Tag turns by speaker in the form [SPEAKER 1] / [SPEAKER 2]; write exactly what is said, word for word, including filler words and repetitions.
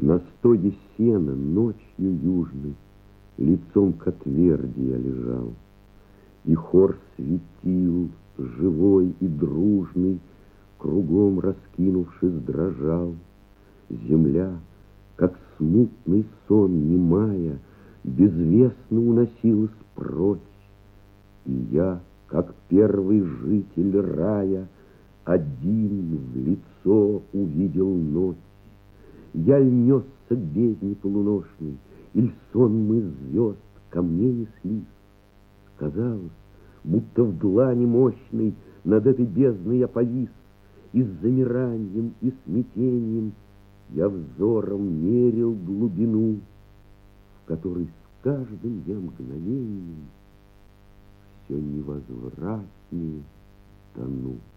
[SPEAKER 1] На стоге сена ночью южной лицом к отверди я лежал, и хор светил, живой и дружный, кругом раскинувшись, дрожал. Земля, как смутный сон, немая, безвестно уносилась прочь, и я, как первый житель рая, один в лицо увидел ночь. Я ль несся к бездне полуношной, иль сонмы звезд ко мне неслись? Казалось, будто в длани мощной над этой бездной я повис, и с замиранием и смятением я взором мерил глубину, в которой с каждым я мгновением все невозвратнее тону.